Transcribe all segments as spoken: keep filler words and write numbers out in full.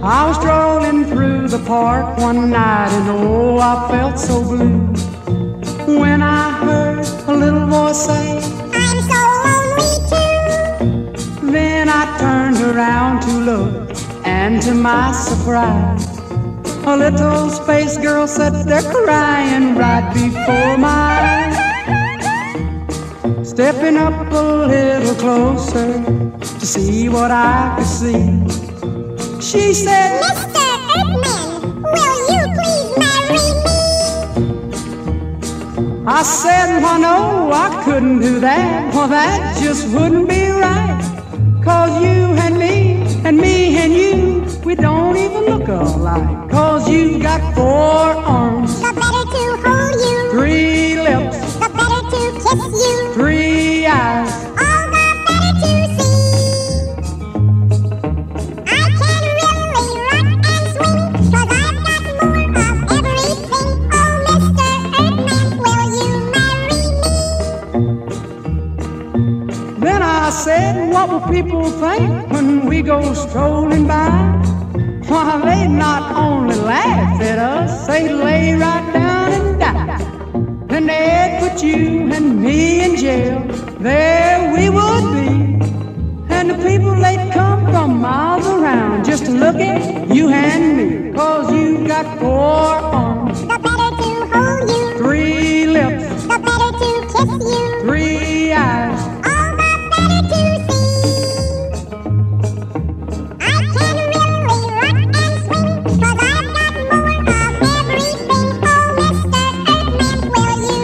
I was strolling through the park one night and oh, I felt so blue when I heard a little voice say, I'm so lonely too. Then I turned around to look, and to my surprise, a little space girl sat there crying right before my eyes. Stepping up a little closer to see what I could see, she said, Mister Earthman, will you please marry me? I said, well, no, I couldn't do that. Well, that just wouldn't be right. Cause you and me, and me and you, we don't even look alike. Cause you got four arms, The better to hold you, three lips, the better to kiss you, three eyes. all the better to see. I can really rock and swing, cause I've got more of everything. Oh, Mister Earthman, will you marry me? Then I said, what will people think when we go strolling by? Why, they'd not only laugh at us, they'd lay right down and die. Then they'd put you and me in jail, there we would be. And the people, they'd come from miles around just to look at you and me. Cause you got four arms, The better to hold you, three lips, the better to kiss you, three eyes. all the better to see. I can really rock and swing, cause I've got more of everything. Oh, Mister Earthman, will you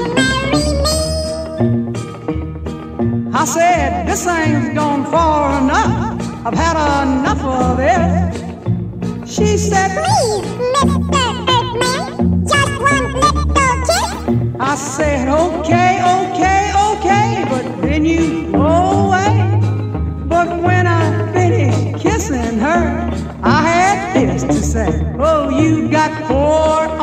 marry me? I said, this thing's gone far enough. I've had enough of this. She said, Please, Mister Earthman, just one little kiss. I said, okay, okay, okay, but then you go away. But when I finished kissing her, I had this to say, oh, you got four